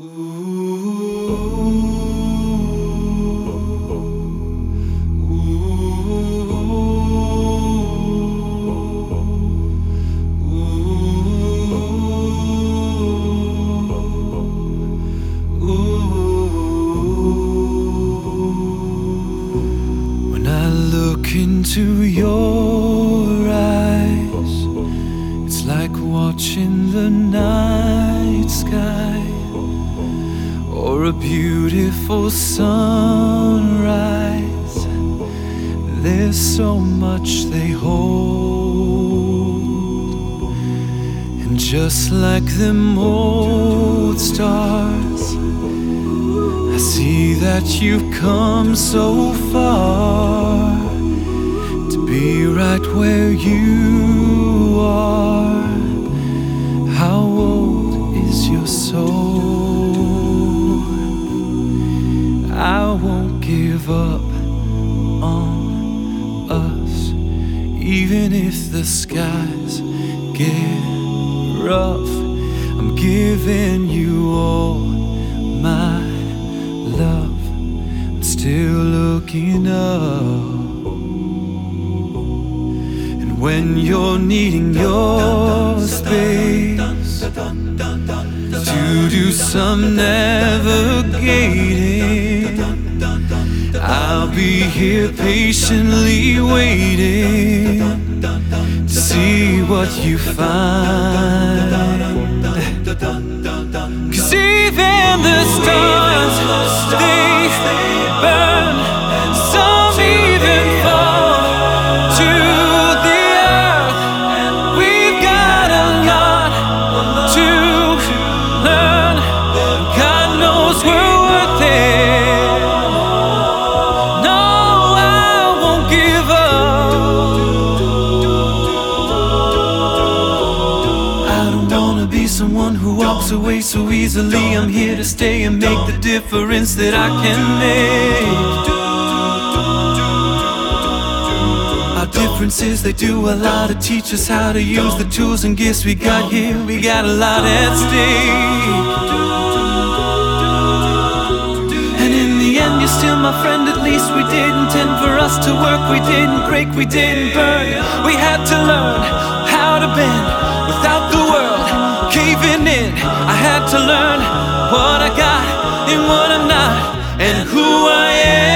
When I look into your eyes, it's like watching the night sky or a beautiful sunrise. There's so much they hold, and just like them old stars, I see that you've come so far to be right where you are. How old is your soul? I won't give up on us, even if the skies get rough. I'm giving you all my love. I'm still looking up, and when you're needing your space to do some navigating, I'll be here patiently waiting to see what you find. 'Cause even the stars, they burn, some even fall to the earth. We've got a lot to learn. God knows we're worth it. No, I won't give up. I don't wanna be someone who walks away so easily. I'm here to stay and make the difference that I can make. Our differences, they do a lot to teach us how to use the tools and gifts we got here. We got a lot at stake, and in the end you're still my friend. At least we didn't intend for us to work. We didn't break, we didn't burn. We had to learn how to bend without the world caving in. I had to learn what I got and what I'm not, and who I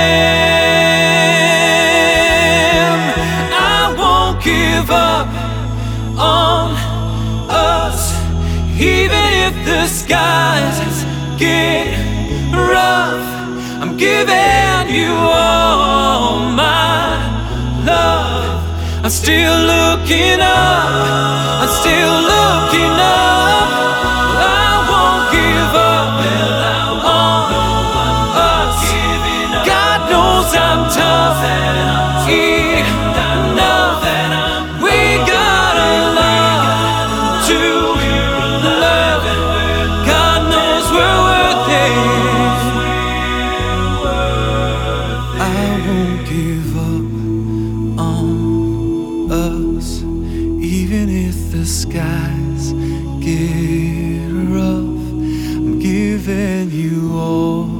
am. I won't give up on us, even if the skies get rough. I'm giving you all my love. I'm still looking up, I'm still looking up. I won't give up on us. God knows I'm tough enough. We got a lot to learn. God knows we're worth it. I won't give up on us, even if the skies get rough. I'm giving you all